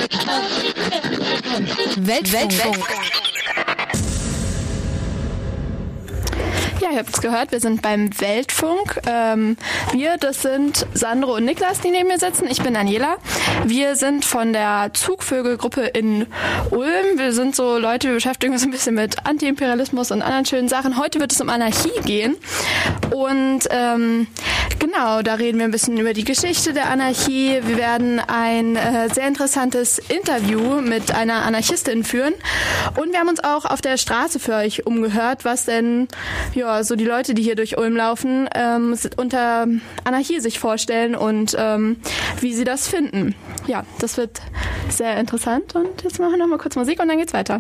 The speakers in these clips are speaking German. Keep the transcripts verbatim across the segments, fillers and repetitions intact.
Weltfunk. Ja, ihr habt es gehört, wir sind beim Weltfunk. Ähm, wir, das sind Sandro und Niklas, die neben mir sitzen. Ich bin Daniela. Wir sind von der Zugvögelgruppe in Ulm. Wir sind so Leute, wir beschäftigen uns ein bisschen mit Antiimperialismus und anderen schönen Sachen. Heute wird es um Anarchie gehen. Und ähm, genau, da reden wir ein bisschen über die Geschichte der Anarchie. Wir werden ein äh, sehr interessantes Interview mit einer Anarchistin führen. Und wir haben uns auch auf der Straße für euch umgehört, was denn ja so die Leute, die hier durch Ulm laufen, ähm, unter Anarchie sich vorstellen und ähm, wie sie das finden. Ja, das wird sehr interessant. Und jetzt machen wir noch mal kurz Musik und dann geht's weiter.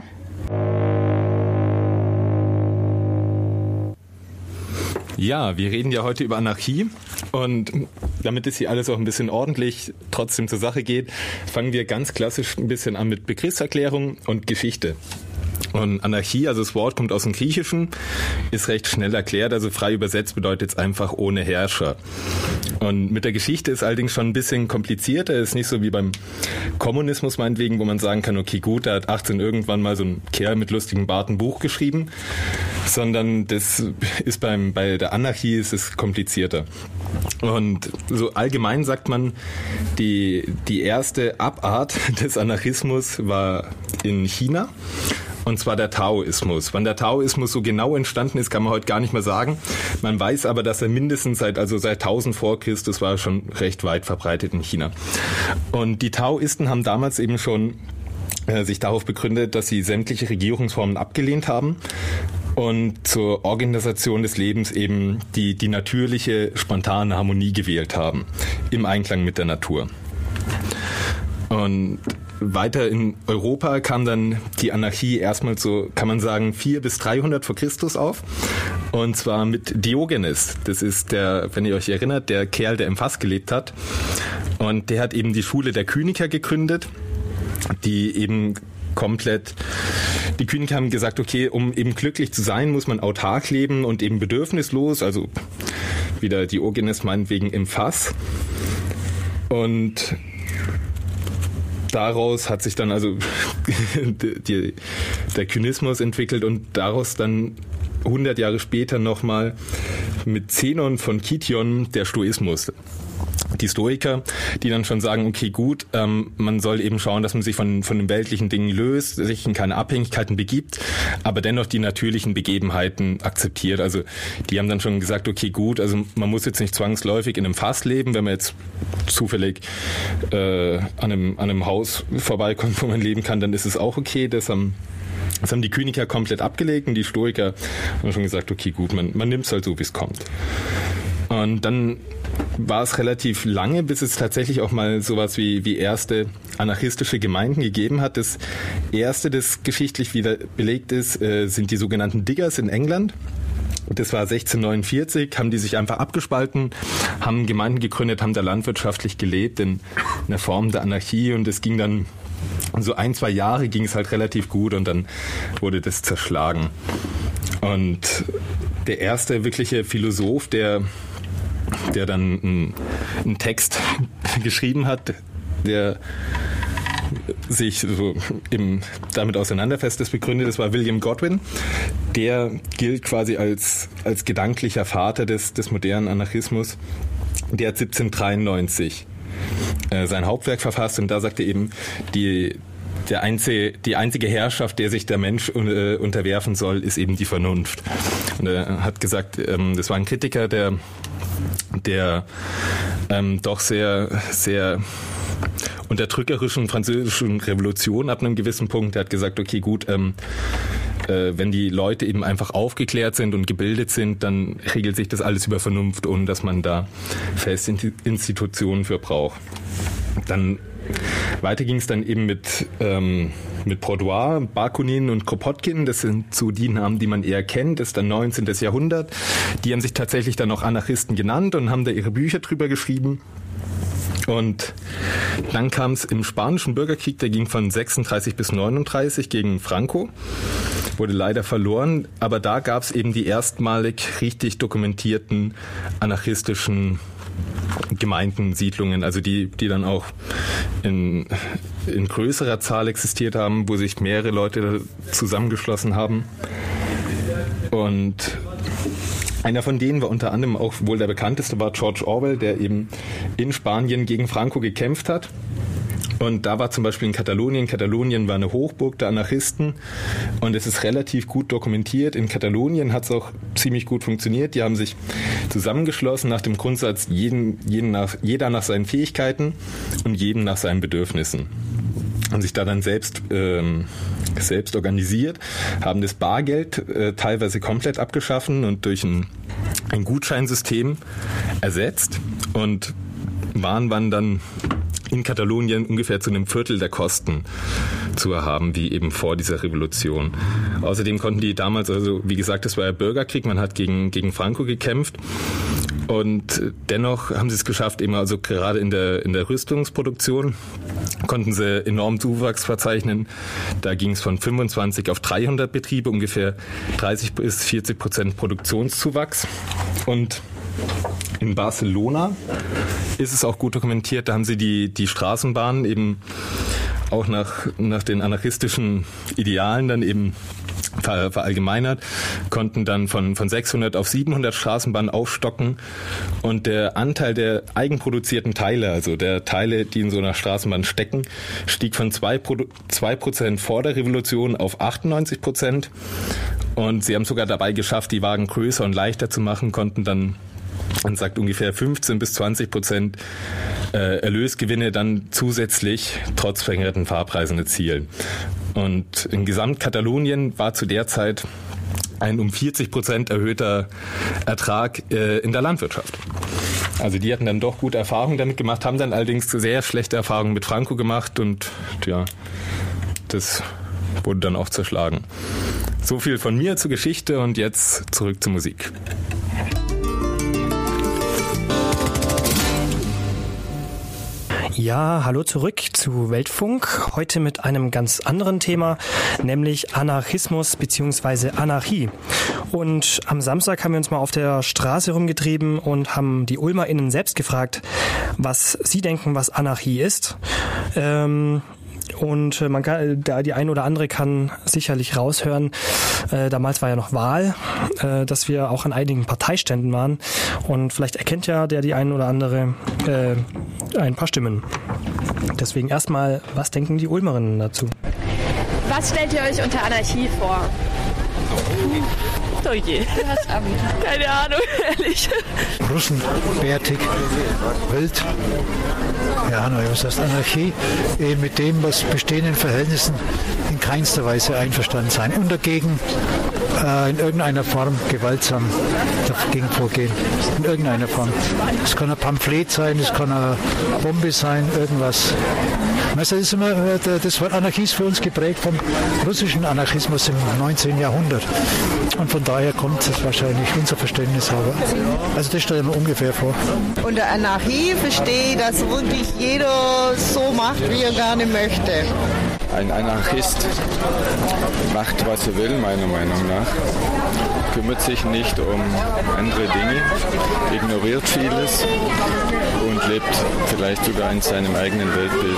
Ja, wir reden ja heute über Anarchie und damit es hier alles auch ein bisschen ordentlich trotzdem zur Sache geht, fangen wir ganz klassisch ein bisschen an mit Begriffserklärung und Geschichte. Und Anarchie, also das Wort kommt aus dem Griechischen, ist recht schnell erklärt, also frei übersetzt bedeutet es einfach ohne Herrscher. Und mit der Geschichte ist allerdings schon ein bisschen komplizierter, ist nicht so wie beim Kommunismus meinetwegen, wo man sagen kann, okay gut, da hat achtzehn irgendwann mal so ein Kerl mit lustigem Bart ein Buch geschrieben, sondern das ist beim, bei der Anarchie ist es komplizierter. Und so allgemein sagt man, die, die erste Abart des Anarchismus war in China. Und zwar der Taoismus. Wann der Taoismus so genau entstanden ist, kann man heute gar nicht mehr sagen. Man weiß aber, dass er mindestens seit, also seit tausend vor Christus war schon recht weit verbreitet in China. Und die Taoisten haben damals eben schon äh, sich darauf begründet, dass sie sämtliche Regierungsformen abgelehnt haben und zur Organisation des Lebens eben die, die natürliche, spontane Harmonie gewählt haben, im Einklang mit der Natur. Und weiter in Europa kam dann die Anarchie erstmal so, kann man sagen, vierhundert bis dreihundert vor Christus auf. Und zwar mit Diogenes. Das ist der, wenn ihr euch erinnert, der Kerl, der im Fass gelebt hat. Und der hat eben die Schule der Kyniker gegründet, die eben komplett, die Kyniker haben gesagt, okay, um eben glücklich zu sein, muss man autark leben und eben bedürfnislos, also wieder Diogenes meinetwegen im Fass. Und daraus hat sich dann also die, der Kynismus entwickelt und daraus dann hundert Jahre später nochmal mit Zenon von Kition der Stoismus. Die Stoiker, die dann schon sagen, okay gut, ähm, man soll eben schauen, dass man sich von, von den weltlichen Dingen löst, sich in keine Abhängigkeiten begibt, aber dennoch die natürlichen Begebenheiten akzeptiert. Also die haben dann schon gesagt, okay gut, also man muss jetzt nicht zwangsläufig in einem Fass leben, wenn man jetzt zufällig äh, an, einem, an einem Haus vorbeikommt, wo man leben kann, dann ist es auch okay. Das haben, das haben die Kyniker komplett abgelegt und die Stoiker haben schon gesagt, okay gut, man, man nimmt es halt so, wie es kommt. Und dann war es relativ lange, bis es tatsächlich auch mal sowas wie, wie erste anarchistische Gemeinden gegeben hat. Das erste, das geschichtlich wieder belegt ist, äh, sind die sogenannten Diggers in England. Das war sechzehnhundertneunundvierzig, haben die sich einfach abgespalten, haben Gemeinden gegründet, haben da landwirtschaftlich gelebt in einer Form der Anarchie und es ging dann, so ein, zwei Jahre ging es halt relativ gut und dann wurde das zerschlagen. Und der erste wirkliche Philosoph, der der dann einen, einen Text geschrieben hat, der sich so im, damit auseinanderfasst, das begründet, das war William Godwin. Der gilt quasi als, als gedanklicher Vater des, des modernen Anarchismus. Der hat siebzehnhundertdreiundneunzig äh, sein Hauptwerk verfasst und da sagt er eben, die Der einzige, die einzige Herrschaft, der sich der Mensch äh, unterwerfen soll, ist eben die Vernunft. Und er hat gesagt, ähm, das war ein Kritiker der, der ähm, doch sehr, sehr unterdrückerischen französischen Revolution ab einem gewissen Punkt. Er hat gesagt, okay, gut, ähm, äh, wenn die Leute eben einfach aufgeklärt sind und gebildet sind, dann regelt sich das alles über Vernunft, ohne dass man da feste Institutionen für braucht. Dann weiter ging es dann eben mit, ähm, mit Prodwar, Bakunin und Kropotkin. Das sind so die Namen, die man eher kennt. Das ist dann neunzehnten Jahrhundert. Die haben sich tatsächlich dann auch Anarchisten genannt und haben da ihre Bücher drüber geschrieben. Und dann kam es im Spanischen Bürgerkrieg, der ging von sechsunddreißig bis neununddreißig gegen Franco, wurde leider verloren. Aber da gab es eben die erstmalig richtig dokumentierten anarchistischen Gemeinden, Siedlungen, also die, die dann auch in, in größerer Zahl existiert haben, wo sich mehrere Leute zusammengeschlossen haben. Und einer von denen war unter anderem auch wohl der bekannteste, war George Orwell, der eben in Spanien gegen Franco gekämpft hat. Und da war zum Beispiel in Katalonien, Katalonien war eine Hochburg der Anarchisten und es ist relativ gut dokumentiert. In Katalonien hat es auch ziemlich gut funktioniert. Die haben sich zusammengeschlossen nach dem Grundsatz, jeden, jeden nach, jeder nach seinen Fähigkeiten und jedem nach seinen Bedürfnissen. Haben sich da dann selbst, ähm, selbst organisiert, haben das Bargeld äh, teilweise komplett abgeschaffen und durch ein, ein Gutscheinsystem ersetzt und waren, waren dann in Katalonien ungefähr zu einem Viertel der Kosten zu erhaben, wie eben vor dieser Revolution. Außerdem konnten die damals, also wie gesagt, das war ja Bürgerkrieg, man hat gegen, gegen Franco gekämpft und dennoch haben sie es geschafft, eben also gerade in der, in der Rüstungsproduktion konnten sie enormen Zuwachs verzeichnen. Da ging es von fünfundzwanzig auf dreihundert Betriebe, ungefähr dreißig bis vierzig Prozent Produktionszuwachs. Und in Barcelona ist es auch gut dokumentiert, da haben sie die, die Straßenbahnen eben auch nach, nach den anarchistischen Idealen dann eben ver, verallgemeinert, konnten dann von, von sechshundert auf siebenhundert Straßenbahnen aufstocken und der Anteil der eigenproduzierten Teile, also der Teile, die in so einer Straßenbahn stecken, stieg von zwei Prozent vor der Revolution auf achtundneunzig Prozent und sie haben sogar dabei geschafft, die Wagen größer und leichter zu machen, konnten dann, man sagt ungefähr fünfzehn bis zwanzig Prozent äh, Erlösgewinne dann zusätzlich trotz verringerten Fahrpreisen erzielen. Und in Gesamtkatalonien war zu der Zeit ein um vierzig Prozent erhöhter Ertrag äh, in der Landwirtschaft. Also die hatten dann doch gute Erfahrungen damit gemacht, haben dann allerdings sehr schlechte Erfahrungen mit Franco gemacht und ja, das wurde dann auch zerschlagen. So viel von mir zur Geschichte und jetzt zurück zur Musik. Ja, hallo zurück zu Weltfunk. Heute mit einem ganz anderen Thema, nämlich Anarchismus bzw. Anarchie. Und am Samstag haben wir uns mal auf der Straße rumgetrieben und haben die UlmerInnen selbst gefragt, was sie denken, was Anarchie ist. Ähm, Und man kann, da die ein oder andere kann sicherlich raushören, äh, damals war ja noch Wahl, äh, dass wir auch an einigen Parteiständen waren. Und vielleicht erkennt ja der die ein oder andere äh, ein paar Stimmen. Deswegen erstmal, was denken die Ulmerinnen dazu? Was stellt ihr euch unter Anarchie vor? Oh je. Du hast Abi. Keine Ahnung, ehrlich. Russen, bärtig, wild. Ja, was heißt Anarchie? Eben mit dem, was bestehenden Verhältnissen in keinster Weise einverstanden sein und dagegen äh, in irgendeiner Form gewaltsam dagegen vorgehen. In irgendeiner Form. Es kann ein Pamphlet sein, es kann eine Bombe sein, irgendwas. Das ist immer, das Wort Anarchie ist für uns geprägt vom russischen Anarchismus im neunzehnten Jahrhundert. Und von daher kommt es wahrscheinlich unser Verständnis aber. Also das stellen wir ungefähr vor. Unter Anarchie verstehe ich, dass wirklich jeder so macht, wie er gerne möchte. Ein Anarchist macht, was er will, meiner Meinung nach. Kümmert sich nicht um andere Dinge, ignoriert vieles und lebt vielleicht sogar in seinem eigenen Weltbild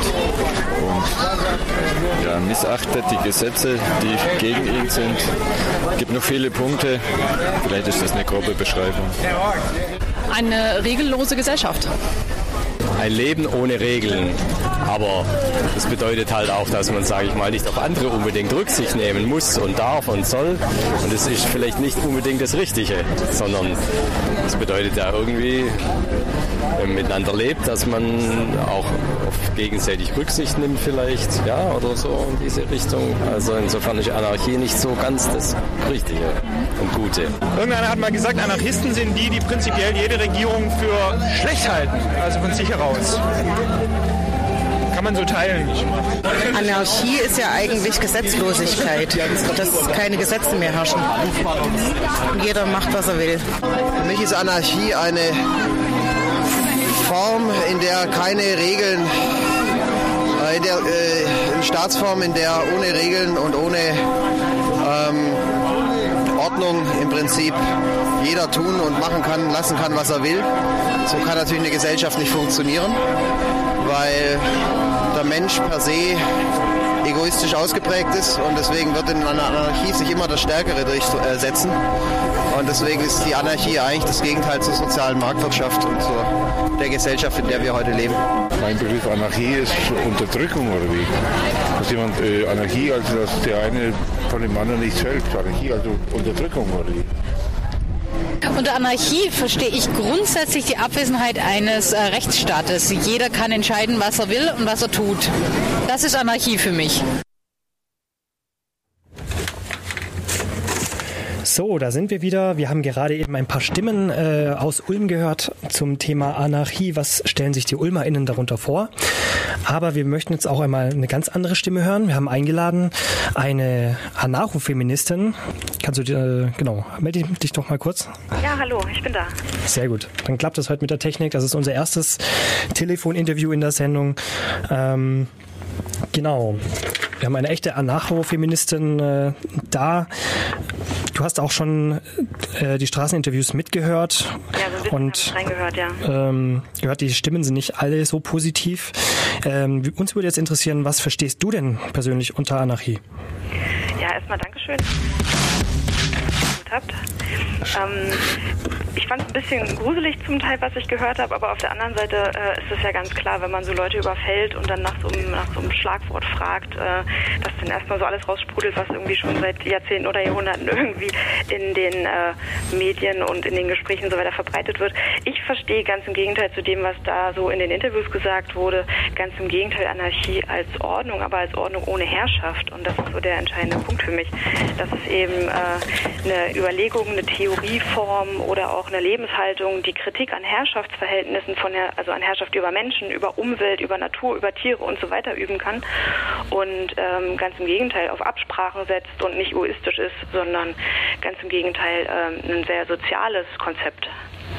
und ja, missachtet die Gesetze, die gegen ihn sind. Es gibt noch viele Punkte, vielleicht ist das eine grobe Beschreibung. Eine regellose Gesellschaft. Ein Leben ohne Regeln. Aber das bedeutet halt auch, dass man, sage ich mal, nicht auf andere unbedingt Rücksicht nehmen muss und darf und soll. Und das ist vielleicht nicht unbedingt das Richtige, sondern das bedeutet ja irgendwie, wenn man miteinander lebt, dass man auch auf gegenseitig Rücksicht nimmt vielleicht, ja, oder so in diese Richtung. Also insofern ist Anarchie nicht so ganz das Richtige und Gute. Irgendeiner hat mal gesagt, Anarchisten sind die, die prinzipiell jede Regierung für schlecht halten, also von sich heraus. Kann man so teilen. Anarchie ist ja eigentlich Gesetzlosigkeit, dass keine Gesetze mehr herrschen. Jeder macht, was er will. Für mich ist Anarchie eine Form, in der keine Regeln, in der äh, eine Staatsform, in der ohne Regeln und ohne ähm, Ordnung im Prinzip jeder tun und machen kann, lassen kann, was er will. So kann natürlich eine Gesellschaft nicht funktionieren, weil der Mensch per se egoistisch ausgeprägt ist und deswegen wird in einer Anarchie sich immer das Stärkere durchsetzen. Und deswegen ist die Anarchie eigentlich das Gegenteil zur sozialen Marktwirtschaft und zur der Gesellschaft, in der wir heute leben. Mein Begriff Anarchie ist Unterdrückung oder wie? Dass jemand äh, Anarchie, also dass der eine von dem anderen nichts hält. Anarchie, also Unterdrückung oder wie? Unter Anarchie verstehe ich grundsätzlich die Abwesenheit eines äh, Rechtsstaates. Jeder kann entscheiden, was er will und was er tut. Das ist Anarchie für mich. So, da sind wir wieder. Wir haben gerade eben ein paar Stimmen äh, aus Ulm gehört zum Thema Anarchie. Was stellen sich die UlmerInnen darunter vor? Aber wir möchten jetzt auch einmal eine ganz andere Stimme hören. Wir haben eingeladen eine Anarcho-Feministin. Kannst du dir, äh, genau, melde dich doch mal kurz. Ja, hallo, ich bin da. Sehr gut. Dann klappt das heute mit der Technik. Das ist unser erstes Telefoninterview in der Sendung. Ähm, genau. Wir haben eine echte Anarcho-Feministin äh, da. Du hast auch schon äh, die Straßeninterviews mitgehört. Ja, so ein bisschen und reingehört, ja. Ähm, gehört, die Stimmen sind nicht alle so positiv. Ähm, uns würde jetzt interessieren, was verstehst du denn persönlich unter Anarchie? Ja, erstmal Dankeschön. Habt. Ähm, ich fand es ein bisschen gruselig zum Teil, was ich gehört habe, aber auf der anderen Seite äh, ist es ja ganz klar, wenn man so Leute überfällt und dann nach so einem, nach so einem Schlagwort fragt, äh, dass dann erstmal so alles raussprudelt, was irgendwie schon seit Jahrzehnten oder Jahrhunderten irgendwie in den äh, Medien und in den Gesprächen und so weiter verbreitet wird. Ich verstehe ganz im Gegenteil zu dem, was da so in den Interviews gesagt wurde, ganz im Gegenteil Anarchie als Ordnung, aber als Ordnung ohne Herrschaft, und das ist so der entscheidende Punkt für mich, dass es eben äh, eine Überlegung, eine Theorieform oder auch eine Lebenshaltung, die Kritik an Herrschaftsverhältnissen, von der, also an Herrschaft über Menschen, über Umwelt, über Natur, über Tiere und so weiter üben kann und ähm, ganz im Gegenteil auf Absprachen setzt und nicht egoistisch ist, sondern ganz im Gegenteil ähm, ein sehr soziales Konzept.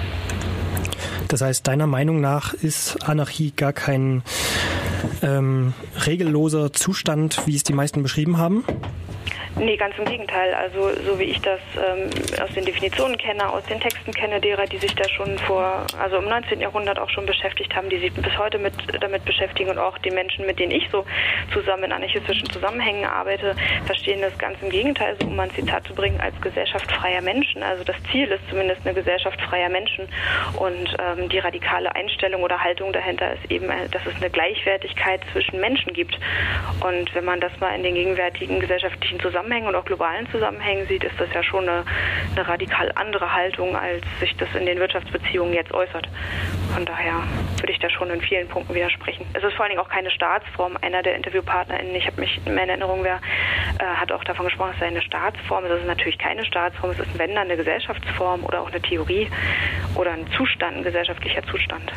Das heißt, deiner Meinung nach ist Anarchie gar kein ähm, regelloser Zustand, wie es die meisten beschrieben haben? Nee, ganz im Gegenteil. Also so wie ich das ähm, aus den Definitionen kenne, aus den Texten kenne, derer, die sich da schon vor, also im neunzehnten Jahrhundert auch schon beschäftigt haben, die sich bis heute mit damit beschäftigen und auch die Menschen, mit denen ich so zusammen in anarchistischen Zusammenhängen arbeite, verstehen das ganz im Gegenteil, so, um mal ein Zitat zu bringen, als Gesellschaft freier Menschen. Also das Ziel ist zumindest eine Gesellschaft freier Menschen und ähm, die radikale Einstellung oder Haltung dahinter ist eben, dass es eine Gleichwertigkeit zwischen Menschen gibt. Und wenn man das mal in den gegenwärtigen gesellschaftlichen Zusammenhängen und auch globalen Zusammenhängen sieht, ist das ja schon eine, eine radikal andere Haltung, als sich das in den Wirtschaftsbeziehungen jetzt äußert. Von daher würde ich da schon in vielen Punkten widersprechen. Es ist vor allen Dingen auch keine Staatsform. Einer der InterviewpartnerInnen, ich habe mich in meiner Erinnerung, wer äh, hat auch davon gesprochen, es sei eine Staatsform. Es ist natürlich keine Staatsform, es ist wenn dann eine Gesellschaftsform oder auch eine Theorie oder ein Zustand, ein gesellschaftlicher Zustand.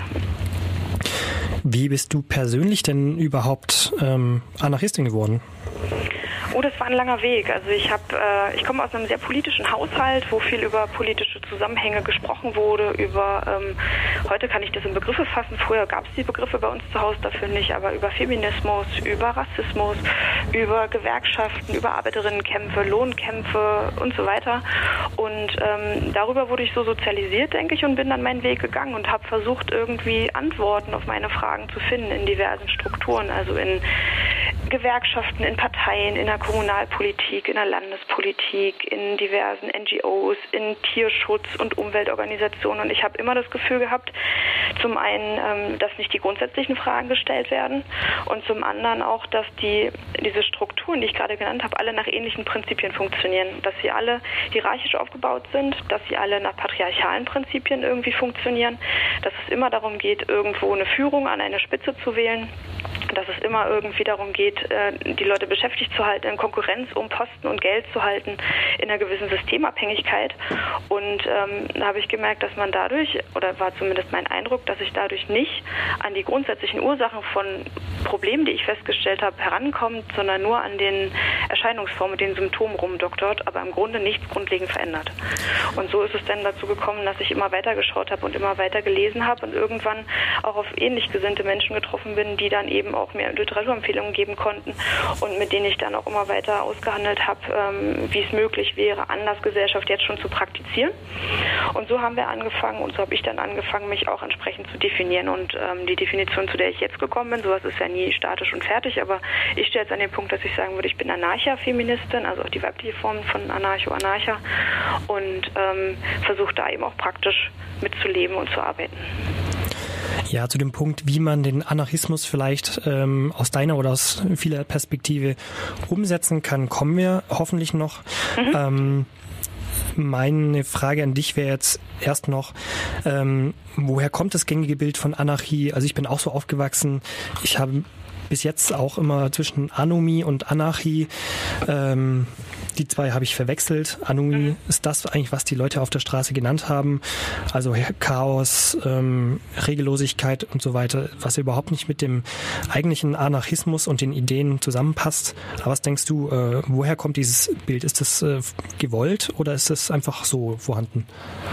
Wie bist du persönlich denn überhaupt ähm, Anarchistin geworden? Oh, das war ein langer Weg. Also ich habe, äh, ich komme aus einem sehr politischen Haushalt, wo viel über politische Zusammenhänge gesprochen wurde. Über ähm, heute kann ich das in Begriffe fassen. Früher gab es die Begriffe bei uns zu Hause dafür nicht, aber über Feminismus, über Rassismus, über Gewerkschaften, über Arbeiterinnenkämpfe, Lohnkämpfe und so weiter. Und ähm, darüber wurde ich so sozialisiert, denke ich, und bin dann meinen Weg gegangen und habe versucht, irgendwie Antworten auf meine Fragen zu finden in diversen Strukturen, also in Gewerkschaften, in Parteien, in der Kommunalpolitik, in der Landespolitik, in diversen N G Os, in Tierschutz- und Umweltorganisationen. Und ich habe immer das Gefühl gehabt, zum einen, ähm, dass nicht die grundsätzlichen Fragen gestellt werden und zum anderen auch, dass die diese Strukturen, die ich gerade genannt habe, alle nach ähnlichen Prinzipien funktionieren. Dass sie alle hierarchisch aufgebaut sind, dass sie alle nach patriarchalen Prinzipien irgendwie funktionieren, dass es immer darum geht, irgendwo eine Führung an eine Spitze zu wählen, dass es immer irgendwie darum geht, die Leute beschäftigt zu halten, in Konkurrenz um Posten und Geld zu halten, in einer gewissen Systemabhängigkeit. Und ähm, da habe ich gemerkt, dass man dadurch, oder war zumindest mein Eindruck, dass ich dadurch nicht an die grundsätzlichen Ursachen von Problemen, die ich festgestellt habe, herankommt, sondern nur an den Erscheinungsformen, den Symptomen rumdoktort, aber im Grunde nichts grundlegend verändert. Und so ist es dann dazu gekommen, dass ich immer weiter geschaut habe und immer weiter gelesen habe und irgendwann auch auf ähnlich gesinnte Menschen getroffen bin, die dann eben auch mir Literaturempfehlungen geben konnten und mit denen ich dann auch immer weiter ausgehandelt habe, ähm, wie es möglich wäre, Andersgesellschaft jetzt schon zu praktizieren. Und so haben wir angefangen und so habe ich dann angefangen, mich auch entsprechend zu definieren. Und ähm, die Definition, zu der ich jetzt gekommen bin, sowas ist ja nie statisch und fertig, aber ich stehe jetzt an dem Punkt, dass ich sagen würde, ich bin Anarcha-Feministin, also auch die weibliche Form von Anarcho-Anarcha und ähm, versuche da eben auch praktisch mitzuleben und zu arbeiten. Ja, zu dem Punkt, wie man den Anarchismus vielleicht ähm, aus deiner oder aus vieler Perspektive umsetzen kann, kommen wir hoffentlich noch. Mhm. Ähm, meine Frage an dich wäre jetzt erst noch, ähm, woher kommt das gängige Bild von Anarchie? Also ich bin auch so aufgewachsen, ich habe bis jetzt auch immer zwischen Anomie und Anarchie, ähm, die zwei habe ich verwechselt. Anomie ist das eigentlich, was die Leute auf der Straße genannt haben, also Chaos, ähm, Regellosigkeit und so weiter, was überhaupt nicht mit dem eigentlichen Anarchismus und den Ideen zusammenpasst. Aber was denkst du, äh, woher kommt dieses Bild? Ist das äh, gewollt oder ist das einfach so vorhanden?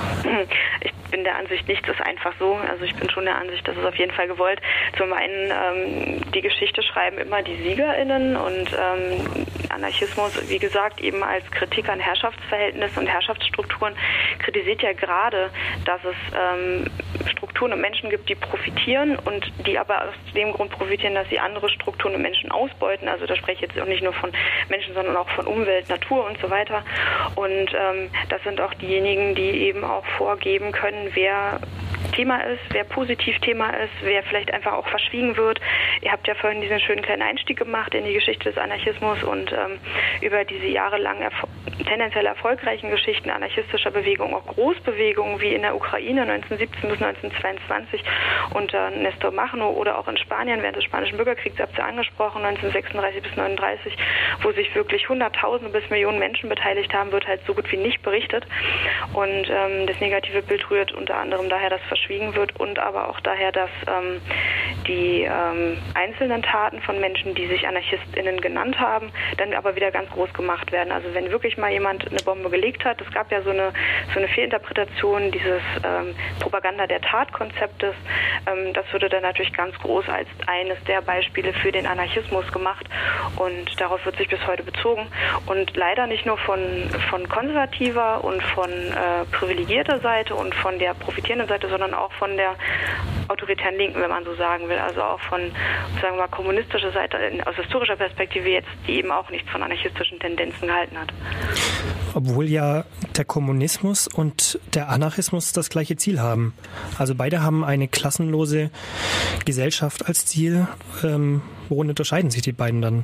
Ich bin der Ansicht, nichts ist einfach so. Also ich bin schon der Ansicht, dass es auf jeden Fall gewollt. Zum einen, ähm, die Geschichte schreiben immer die SiegerInnen und ähm, Anarchismus, wie gesagt, eben als Kritik an Herrschaftsverhältnissen und Herrschaftsstrukturen kritisiert ja gerade, dass es ähm, Strukturen und Menschen gibt, die profitieren und die aber aus dem Grund profitieren, dass sie andere Strukturen und Menschen ausbeuten. Also da spreche ich jetzt auch nicht nur von Menschen, sondern auch von Umwelt, Natur und so weiter. Und ähm, das sind auch diejenigen, die eben auch vorgeben können, wer Thema ist, wer positiv Thema ist, wer vielleicht einfach auch verschwiegen wird. Ihr habt ja vorhin diesen schönen kleinen Einstieg gemacht in die Geschichte des Anarchismus und ähm, über diese jahrelang erfo- tendenziell erfolgreichen Geschichten anarchistischer Bewegungen, auch Großbewegungen wie in der Ukraine neunzehnhundertsiebzehn bis neunzehnhundertzweiundzwanzig unter Nestor Machno oder auch in Spanien während des Spanischen Bürgerkriegs, habt ihr angesprochen, neunzehnhundertsechsunddreißig bis neununddreißig, wo sich wirklich Hunderttausende bis Millionen Menschen beteiligt haben, wird halt so gut wie nicht berichtet. Und ähm, das negative Bild rührt unter anderem daher, dass verschwiegen wird und aber auch daher, dass ähm, die ähm, einzelnen Taten von Menschen, die sich AnarchistInnen genannt haben, dann aber wieder ganz groß gemacht werden. Also wenn wirklich mal jemand eine Bombe gelegt hat, es gab ja so eine, so eine Fehlinterpretation dieses ähm, Propaganda der Tatkonzeptes, ähm, das würde dann natürlich ganz groß als eines der Beispiele für den Anarchismus gemacht und darauf wird sich bis heute bezogen und leider nicht nur von, von konservativer und von äh, privilegierter Seite und von der profitierenden Seite, sondern auch von der autoritären Linken, wenn man so sagen will, also auch von, sagen wir mal, kommunistischer Seite, aus historischer Perspektive jetzt, die eben auch nichts von anarchistischen Tendenzen gehalten hat. Obwohl ja der Kommunismus und der Anarchismus das gleiche Ziel haben. Also beide haben eine klassenlose Gesellschaft als Ziel. Ähm, worin unterscheiden sich die beiden dann?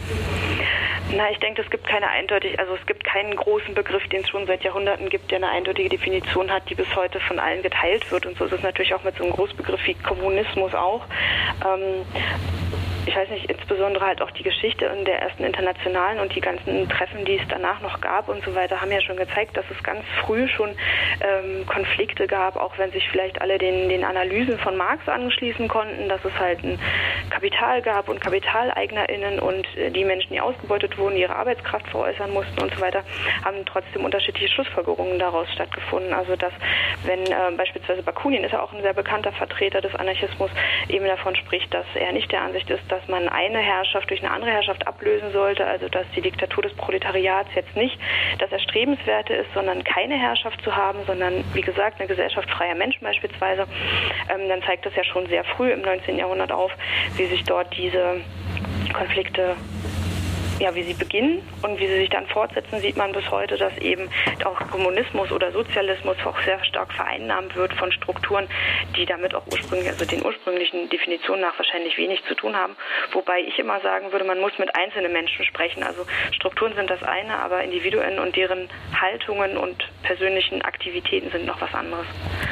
Na, ich denke, es gibt keine eindeutig, also es gibt keinen großen Begriff, den es schon seit Jahrhunderten gibt, der eine eindeutige Definition hat, die bis heute von allen geteilt wird. Und so ist es natürlich auch mit so einem Großbegriff wie Kommunismus auch. Ähm, ich weiß nicht, insbesondere halt auch die Geschichte in der ersten Internationalen und die ganzen Treffen, die es danach noch gab und so weiter, haben ja schon gezeigt, dass es ganz früh schon ähm, Konflikte gab, auch wenn sich vielleicht alle den, den Analysen von Marx anschließen konnten, dass es halt ein Kapital gab und KapitaleignerInnen und äh, die Menschen, die ausgebeutet wurden, ihre Arbeitskraft veräußern mussten und so weiter, haben trotzdem unterschiedliche Schlussfolgerungen daraus stattgefunden. Also dass, wenn äh, beispielsweise Bakunin ist ja auch ein sehr bekannter Vertreter des Anarchismus, eben davon spricht, dass er nicht der Ansicht ist, dass man eine Herrschaft durch eine andere Herrschaft ablösen sollte, also dass die Diktatur des Proletariats jetzt nicht das Erstrebenswerte ist, sondern keine Herrschaft zu haben, sondern wie gesagt eine Gesellschaft freier Menschen beispielsweise, ähm, dann zeigt das ja schon sehr früh im neunzehnten Jahrhundert auf, wie sich dort diese Konflikte ja, wie sie beginnen und wie sie sich dann fortsetzen, sieht man bis heute, dass eben auch Kommunismus oder Sozialismus auch sehr stark vereinnahmt wird von Strukturen, die damit auch ursprünglich, also den ursprünglichen Definitionen nach wahrscheinlich wenig zu tun haben. Wobei ich immer sagen würde, man muss mit einzelnen Menschen sprechen. Also Strukturen sind das eine, aber Individuen und deren Haltungen und persönlichen Aktivitäten sind noch was anderes.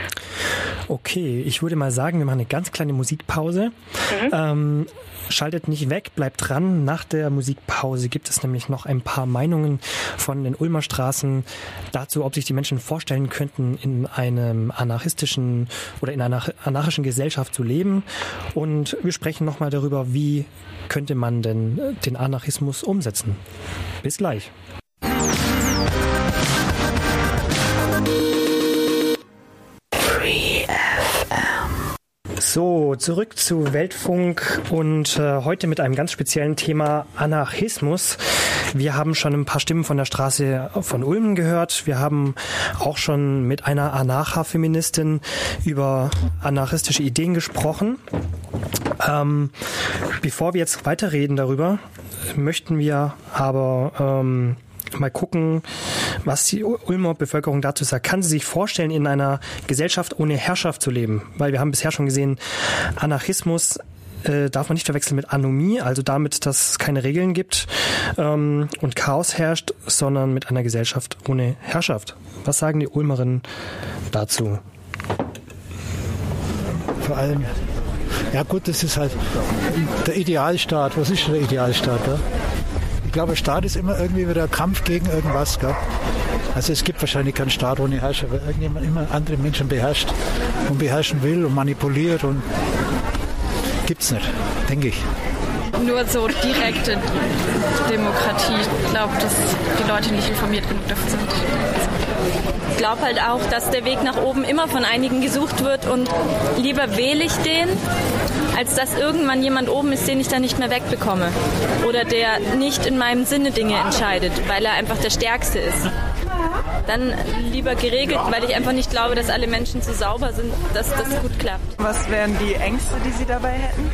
Okay, ich würde mal sagen, wir machen eine ganz kleine Musikpause. Mhm. Ähm, Schaltet nicht weg, bleibt dran. Nach der Musikpause gibt es nämlich noch ein paar Meinungen von den Ulmer Straßen dazu, ob sich die Menschen vorstellen könnten, in einem anarchistischen oder in einer anarchischen Gesellschaft zu leben. Und wir sprechen nochmal darüber, wie könnte man denn den Anarchismus umsetzen. Bis gleich. So, zurück zu Weltfunk und äh, heute mit einem ganz speziellen Thema Anarchismus. Wir haben schon ein paar Stimmen von der Straße von Ulm gehört. Wir haben auch schon mit einer Anarcha-Feministin über anarchistische Ideen gesprochen. Ähm, bevor wir jetzt weiterreden darüber, möchten wir aber ähm, mal gucken, was die Ulmer Bevölkerung dazu sagt. Kann sie sich vorstellen, in einer Gesellschaft ohne Herrschaft zu leben? Weil wir haben bisher schon gesehen, Anarchismus äh, darf man nicht verwechseln mit Anomie, also damit, dass es keine Regeln gibt ähm, und Chaos herrscht, sondern mit einer Gesellschaft ohne Herrschaft. Was sagen die Ulmerinnen dazu? Vor allem, ja gut, das ist halt der Idealstaat. Was ist der Idealstaat? Ja? Ich glaube, Staat ist immer irgendwie wieder ein Kampf gegen irgendwas. Gell? Also es gibt wahrscheinlich keinen Staat ohne Herrscher, weil irgendjemand immer andere Menschen beherrscht und beherrschen will und manipuliert und gibt's nicht, denke ich. Nur so direkte Demokratie. Ich glaube, dass die Leute nicht informiert genug dafür sind. Ich glaube halt auch, dass der Weg nach oben immer von einigen gesucht wird und lieber wähle ich den, als dass irgendwann jemand oben ist, den ich dann nicht mehr wegbekomme. Oder der nicht in meinem Sinne Dinge entscheidet, weil er einfach der Stärkste ist. Dann lieber geregelt, weil ich einfach nicht glaube, dass alle Menschen so sauber sind, dass das gut klappt. Was wären die Ängste, die Sie dabei hätten?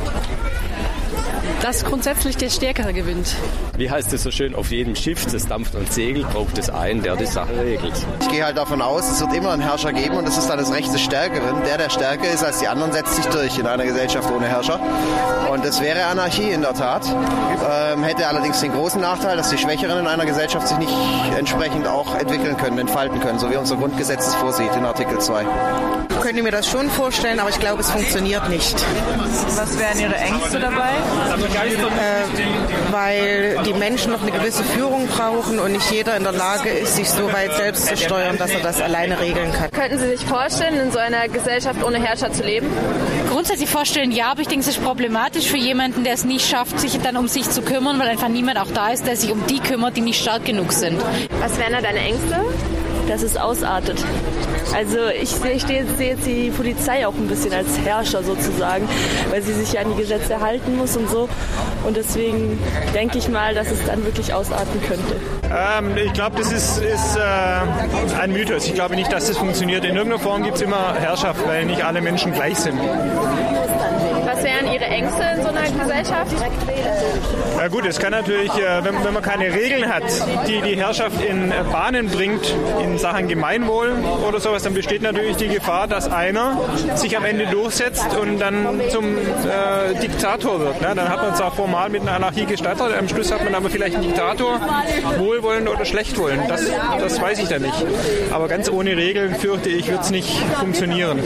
Dass grundsätzlich der Stärkere gewinnt. Wie heißt es so schön, auf jedem Schiff, das dampft und segelt, braucht es einen, der die Sache regelt. Ich gehe halt davon aus, es wird immer einen Herrscher geben und das ist dann das Recht des Stärkeren. Der, der stärker ist als die anderen, setzt sich durch in einer Gesellschaft ohne Herrscher. Und das wäre Anarchie in der Tat. Ähm, hätte allerdings den großen Nachteil, dass die Schwächeren in einer Gesellschaft sich nicht entsprechend auch entwickeln können, entfalten können, so wie unser Grundgesetz es vorsieht in Artikel zwei. Ich könnte mir das schon vorstellen, aber ich glaube, es funktioniert nicht. Was wären Ihre Ängste dabei? Äh, weil die Menschen noch eine gewisse Führung brauchen und nicht jeder in der Lage ist, sich so weit selbst zu steuern, dass er das alleine regeln kann. Könnten Sie sich vorstellen, in so einer Gesellschaft ohne Herrscher zu leben? Grundsätzlich vorstellen, ja, aber ich denke, es ist problematisch für jemanden, der es nicht schafft, sich dann um sich zu kümmern, weil einfach niemand auch da ist, der sich um die kümmert, die nicht stark genug sind. Was wären da deine Ängste? Dass es ausartet. Also ich sehe ich sehe jetzt die Polizei auch ein bisschen als Herrscher sozusagen, weil sie sich ja an die Gesetze halten muss und so. Und deswegen denke ich mal, dass es dann wirklich ausarten könnte. Ähm, ich glaube, das ist, ist äh, ein Mythos. Ich glaube nicht, dass das funktioniert. In irgendeiner Form gibt es immer Herrschaft, weil nicht alle Menschen gleich sind. Was wären Ihre Ängste in so einer Gesellschaft? Ja gut, es kann natürlich, äh, wenn, wenn man keine Regeln hat, die die Herrschaft in Bahnen bringt, in Sachen Gemeinwohl oder sowas, dann besteht natürlich die Gefahr, dass einer sich am Ende durchsetzt und dann zum äh, Diktator wird. Ne? Dann hat man zwar formal mit einer Anarchie gestartet, am Schluss hat man aber vielleicht einen Diktator, wohlwollend oder schlecht wollend. Das, das weiß ich dann nicht. Aber ganz ohne Regeln, fürchte ich, wird es nicht funktionieren.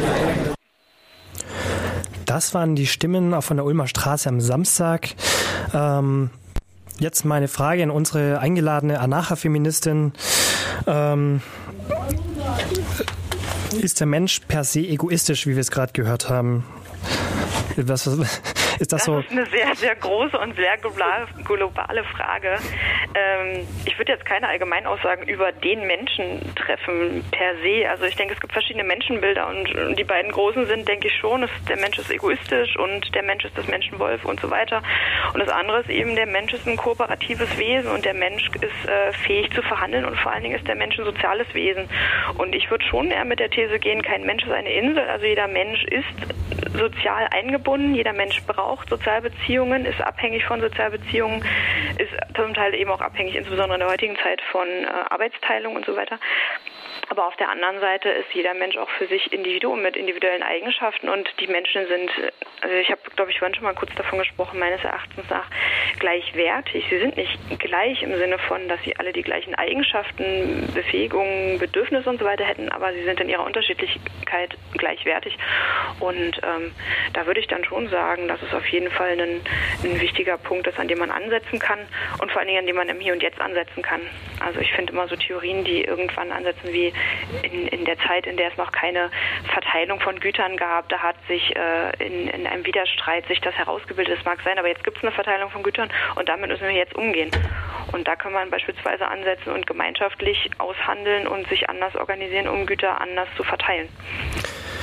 Das waren die Stimmen von der Ulmer Straße am Samstag. Ähm, jetzt meine Frage an unsere eingeladene Anarcha-Feministin. Ähm, ist der Mensch per se egoistisch, wie wir es gerade gehört haben? Was, ist das, das so? Das ist eine sehr, sehr große und sehr globale Frage. Ähm, ich würde jetzt keine Allgemeinaussagen über den Menschen treffen per se. Also ich denke, es gibt verschiedene Menschenbilder und die beiden großen sind, denke ich schon, dass der Mensch ist egoistisch und der Mensch ist das Menschenwolf und so weiter. Und das andere ist eben, der Mensch ist ein kooperatives Wesen und der Mensch ist äh, fähig zu verhandeln und vor allen Dingen ist der Mensch ein soziales Wesen. Und ich würde schon eher mit der These gehen, kein Mensch ist eine Insel, also jeder Mensch ist sozial eingebunden, jeder Mensch braucht Sozialbeziehungen, ist abhängig von Sozialbeziehungen, ist zum Teil eben auch abhängig, insbesondere in der heutigen Zeit, von äh, Arbeitsteilung und so weiter. Aber auf der anderen Seite ist jeder Mensch auch für sich Individuum mit individuellen Eigenschaften und die Menschen sind, also ich habe, glaube ich, vorhin schon mal kurz davon gesprochen, meines Erachtens nach gleichwertig. Sie sind nicht gleich im Sinne von, dass sie alle die gleichen Eigenschaften, Befähigungen, Bedürfnisse und so weiter hätten, aber sie sind in ihrer Unterschiedlichkeit gleichwertig. Und ähm, da würde ich dann schon sagen, dass es auf jeden Fall ein, ein wichtiger Punkt ist, an dem man ansetzen kann und vor allen Dingen, an dem man im Hier und Jetzt ansetzen kann. Also ich finde immer so Theorien, die irgendwann ansetzen wie In, in der Zeit, in der es noch keine Verteilung von Gütern gab, da hat sich äh, in, in einem Widerstreit sich das herausgebildet. Das mag sein, aber jetzt gibt es eine Verteilung von Gütern und damit müssen wir jetzt umgehen. Und da kann man beispielsweise ansetzen und gemeinschaftlich aushandeln und sich anders organisieren, um Güter anders zu verteilen.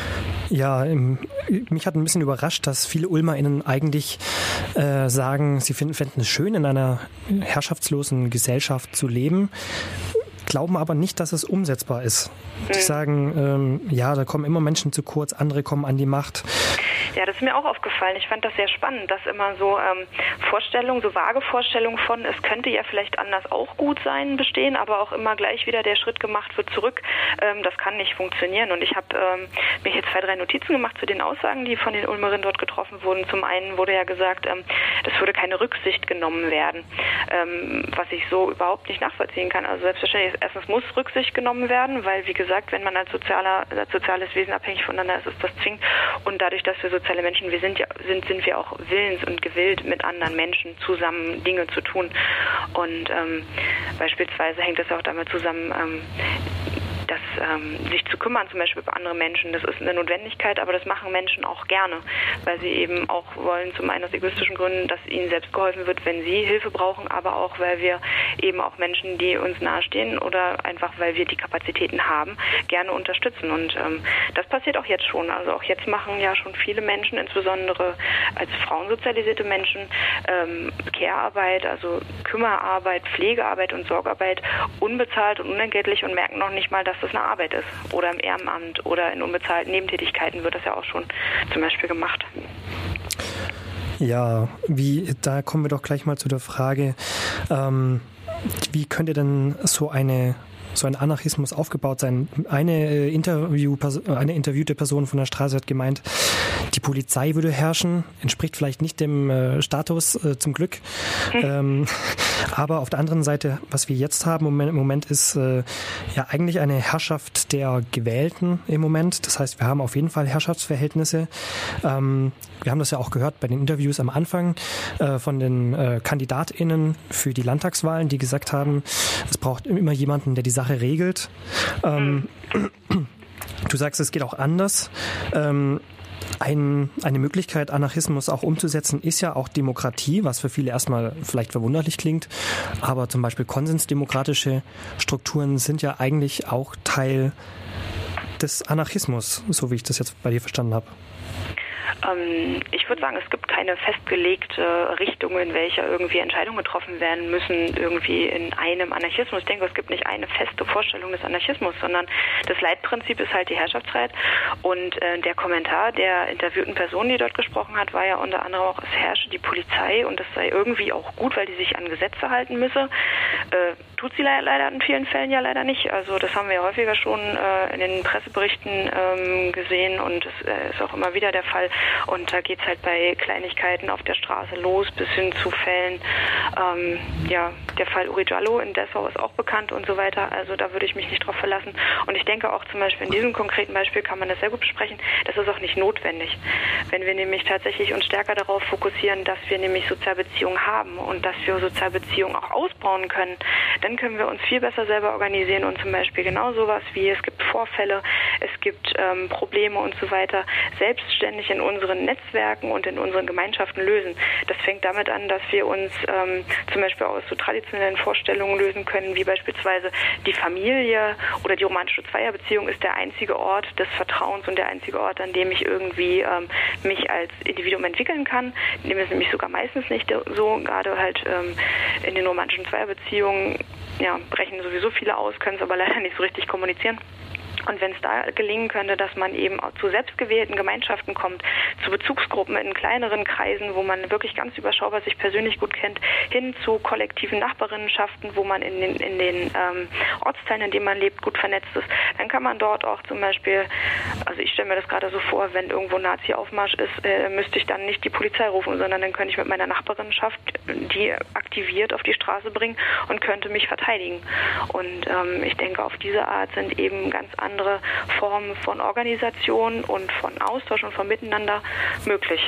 Ja, mich hat ein bisschen überrascht, dass viele UlmerInnen eigentlich äh, sagen, sie finden, fänden es schön, in einer herrschaftslosen Gesellschaft zu leben, glauben aber nicht, dass es umsetzbar ist. Die sagen, ähm, ja, da kommen immer Menschen zu kurz, andere kommen an die Macht. Ja, das ist mir auch aufgefallen. Ich fand das sehr spannend, dass immer so ähm, Vorstellungen, so vage Vorstellungen von, es könnte ja vielleicht anders auch gut sein, bestehen, aber auch immer gleich wieder der Schritt gemacht wird zurück. Ähm, das kann nicht funktionieren. Und ich habe ähm, mir hier zwei, drei Notizen gemacht zu den Aussagen, die von den Ulmerinnen dort getroffen wurden. Zum einen wurde ja gesagt, ähm, es würde keine Rücksicht genommen werden, ähm, was ich so überhaupt nicht nachvollziehen kann. Also selbstverständlich, erstens muss Rücksicht genommen werden, weil, wie gesagt, wenn man als, sozialer, als soziales Wesen abhängig voneinander ist, ist das zwingend. Und dadurch, dass wir soziale Menschen, wir sind ja sind sind wir auch willens und gewillt, mit anderen Menschen zusammen Dinge zu tun. Und ähm, beispielsweise hängt das auch damit zusammen, ähm, dass ähm, sich zu kümmern, zum Beispiel über andere Menschen, das ist eine Notwendigkeit, aber das machen Menschen auch gerne, weil sie eben auch wollen, zum einen aus egoistischen Gründen, dass ihnen selbst geholfen wird, wenn sie Hilfe brauchen, aber auch, weil wir eben auch Menschen, die uns nahestehen oder einfach, weil wir die Kapazitäten haben, gerne unterstützen. Und ähm, das passiert auch jetzt schon. Also auch jetzt machen ja schon viele Menschen, insbesondere als frauensozialisierte Menschen, ähm, Care-Arbeit, also Kümmerarbeit, Pflegearbeit und Sorgearbeit unbezahlt und unentgeltlich und merken noch nicht mal, dass das eine Arbeit ist. Oder im Ehrenamt oder in unbezahlten Nebentätigkeiten wird das ja auch schon zum Beispiel gemacht. Ja, wie, da kommen wir doch gleich mal zu der Frage, ähm, wie könnte denn so eine so ein Anarchismus aufgebaut sein? Eine, Interview, eine interviewte Person von der Straße hat gemeint, die Polizei würde herrschen, entspricht vielleicht nicht dem äh, Status, äh, zum Glück. Ähm, aber auf der anderen Seite, was wir jetzt haben im Moment, im Moment ist äh, ja eigentlich eine Herrschaft der Gewählten im Moment. Das heißt, wir haben auf jeden Fall Herrschaftsverhältnisse. Ähm, wir haben das ja auch gehört bei den Interviews am Anfang äh, von den äh, KandidatInnen für die Landtagswahlen, die gesagt haben, es braucht immer jemanden, der die Sache regelt. Ähm, du sagst, es geht auch anders. Ähm, Ein, eine Möglichkeit, Anarchismus auch umzusetzen, ist ja auch Demokratie, was für viele erstmal vielleicht verwunderlich klingt. Aber zum Beispiel konsensdemokratische Strukturen sind ja eigentlich auch Teil des Anarchismus, so wie ich das jetzt bei dir verstanden habe. Ähm, ich würde sagen, es gibt keine festgelegte Richtung, in welcher irgendwie Entscheidungen getroffen werden müssen, irgendwie in einem Anarchismus. Ich denke, es gibt nicht eine feste Vorstellung des Anarchismus, sondern das Leitprinzip ist halt die Herrschaftsfreiheit. Und äh, der Kommentar der interviewten Person, die dort gesprochen hat, war ja unter anderem auch, es herrsche die Polizei und das sei irgendwie auch gut, weil die sich an Gesetze halten müsse. Äh, tut sie leider in vielen Fällen ja leider nicht. Also das haben wir ja häufiger schon äh, in den Presseberichten ähm, gesehen und es äh, ist auch immer wieder der Fall. Und da geht es halt bei Kleinigkeiten auf der Straße los, bis hin zu Fällen, ähm, ja, der Fall Uri Jallo in Dessau ist auch bekannt und so weiter. Also da würde ich mich nicht drauf verlassen. Und ich denke auch zum Beispiel in diesem konkreten Beispiel kann man das sehr gut besprechen. Das ist auch nicht notwendig. Wenn wir nämlich tatsächlich uns stärker darauf fokussieren, dass wir nämlich Sozialbeziehungen haben und dass wir Sozialbeziehungen auch ausbauen können, dann können wir uns viel besser selber organisieren und zum Beispiel genau sowas wie, es gibt Vorfälle, es gibt ähm, Probleme und so weiter, selbstständig in unseren Netzwerken und in unseren Gemeinschaften lösen. Das fängt damit an, dass wir uns ähm, zum Beispiel aus so traditionellen Vorstellungen lösen können, wie beispielsweise die Familie oder die romantische Zweierbeziehung ist der einzige Ort des Vertrauens und der einzige Ort, an dem ich irgendwie ähm, mich als Individuum entwickeln kann. Dem ist nämlich sogar meistens nicht so, gerade halt ähm, in den romantischen Zweierbeziehungen ja, brechen sowieso viele aus, können es aber leider nicht so richtig kommunizieren. Und wenn es da gelingen könnte, dass man eben auch zu selbstgewählten Gemeinschaften kommt, zu Bezugsgruppen in kleineren Kreisen, wo man wirklich ganz überschaubar sich persönlich gut kennt, hin zu kollektiven Nachbarinnenschaften, wo man in den, in den ähm, Ortsteilen, in denen man lebt, gut vernetzt ist, dann kann man dort auch zum Beispiel, also ich stelle mir das gerade so vor, wenn irgendwo Nazi-Aufmarsch ist, äh, müsste ich dann nicht die Polizei rufen, sondern dann könnte ich mit meiner Nachbarinnenschaft die aktiviert auf die Straße bringen und könnte mich verteidigen. Und ähm, ich denke, auf diese Art sind eben ganz andere andere Formen von Organisation und von Austausch und von Miteinander möglich.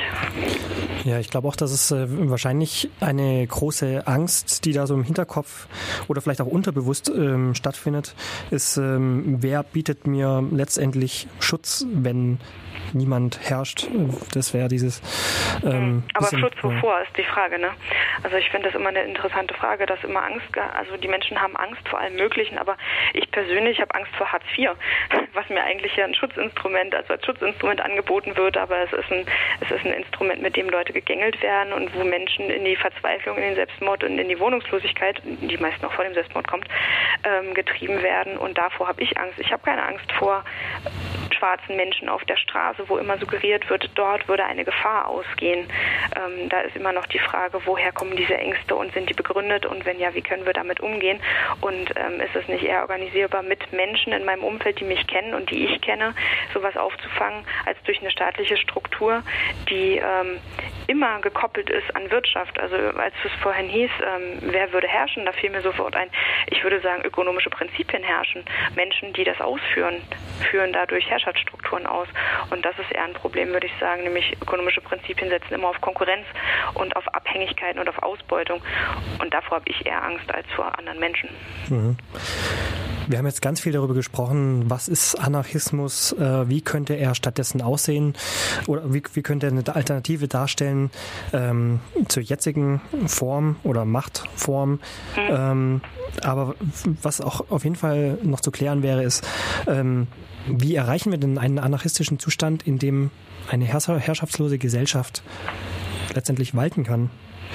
Ja, ich glaube auch, dass es äh, wahrscheinlich eine große Angst, die da so im Hinterkopf oder vielleicht auch unterbewusst ähm, stattfindet, ist, ähm, wer bietet mir letztendlich Schutz, wenn niemand herrscht. Das wäre dieses... Ähm, Aber bisschen, Schutz wovor ist die Frage, ne? Also ich finde das immer eine interessante Frage, dass immer Angst, also die Menschen haben Angst vor allem Möglichen, aber ich persönlich habe Angst vor Hartz vier, was mir eigentlich ja ein Schutzinstrument, also als Schutzinstrument angeboten wird, aber es ist ein, es ist ein Instrument, mit dem Leute gegängelt werden und wo Menschen in die Verzweiflung, in den Selbstmord und in die Wohnungslosigkeit, die meist noch vor dem Selbstmord kommt, ähm, getrieben werden, und davor habe ich Angst. Ich habe keine Angst vor schwarzen Menschen auf der Straße, wo immer suggeriert wird, dort würde eine Gefahr ausgehen. Ähm, da ist immer noch die Frage, woher kommen diese Ängste und sind die begründet, und wenn ja, wie können wir damit umgehen, und ähm, ist es nicht eher organisierbar mit Menschen in meinem Umfeld, die mich kennen und die ich kenne, sowas aufzufangen, als durch eine staatliche Struktur, die ähm, immer gekoppelt ist an Wirtschaft. Also als es vorhin hieß, ähm, wer würde herrschen, da fiel mir sofort ein, ich würde sagen, ökonomische Prinzipien herrschen. Menschen, die das ausführen, führen dadurch Herrschaftsstrukturen aus. Und das ist eher ein Problem, würde ich sagen, nämlich ökonomische Prinzipien setzen immer auf Konkurrenz und auf Abhängigkeiten und auf Ausbeutung. Und davor habe ich eher Angst als vor anderen Menschen. Mhm. Wir haben jetzt ganz viel darüber gesprochen, was ist Anarchismus, äh, wie könnte er stattdessen aussehen oder wie, wie könnte er eine Alternative darstellen ähm, zur jetzigen Form oder Machtform. Mhm. Ähm, aber was auch auf jeden Fall noch zu klären wäre, ist, ähm, wie erreichen wir denn einen anarchistischen Zustand, in dem eine herrschaftslose Gesellschaft letztendlich walten kann?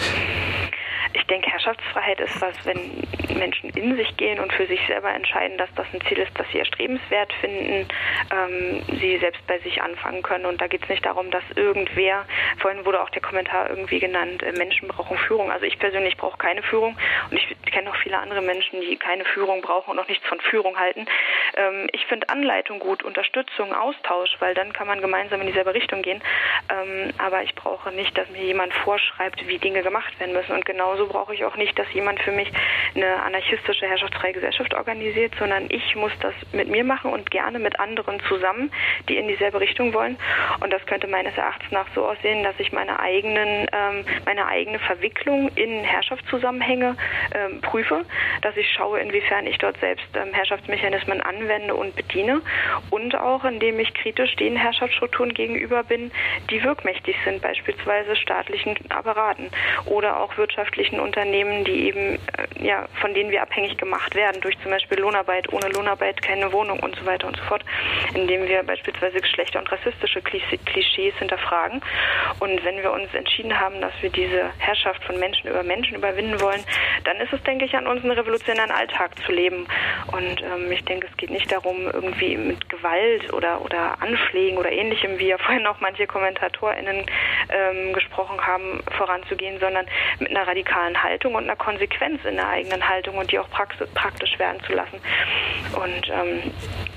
Ich denke, Herrschaftsfreiheit ist was, wenn Menschen in sich gehen und für sich selber entscheiden, dass das ein Ziel ist, das sie erstrebenswert finden, ähm, sie selbst bei sich anfangen können. Und da geht es nicht darum, dass irgendwer, vorhin wurde auch der Kommentar irgendwie genannt, äh, Menschen brauchen Führung. Also ich persönlich brauche keine Führung, und ich kenne auch viele andere Menschen, die keine Führung brauchen und auch nichts von Führung halten. Ähm, ich finde Anleitung gut, Unterstützung, Austausch, weil dann kann man gemeinsam in dieselbe Richtung gehen. Ähm, aber ich brauche nicht, dass mir jemand vorschreibt, wie Dinge gemacht werden müssen. Und genauso brauche ich auch nicht, dass jemand für mich eine anarchistische, herrschaftsfreie Gesellschaft organisiert, sondern ich muss das mit mir machen und gerne mit anderen zusammen, die in dieselbe Richtung wollen. Und das könnte meines Erachtens nach so aussehen, dass ich meine eigenen, ähm, meine eigene Verwicklung in Herrschaftszusammenhänge ähm, prüfe, dass ich schaue, inwiefern ich dort selbst ähm, Herrschaftsmechanismen anwende und bediene, und auch indem ich kritisch den Herrschaftsstrukturen gegenüber bin, die wirkmächtig sind, beispielsweise staatlichen Apparaten oder auch wirtschaftlichen Unternehmen, die eben, äh, ja, von denen wir abhängig gemacht werden, durch zum Beispiel Lohnarbeit, ohne Lohnarbeit keine Wohnung und so weiter und so fort, indem wir beispielsweise Geschlechter- und rassistische Klischees hinterfragen. Und wenn wir uns entschieden haben, dass wir diese Herrschaft von Menschen über Menschen überwinden wollen, dann ist es, denke ich, an uns, einen revolutionären Alltag zu leben. Und ähm, ich denke, es geht nicht darum, irgendwie mit Gewalt oder, oder Anschlägen oder Ähnlichem, wie ja vorhin auch manche KommentatorInnen ähm, gesprochen haben, voranzugehen, sondern mit einer radikalen Haltung und einer Konsequenz in der eigenen Haltung und die auch praktisch werden zu lassen. Und ähm,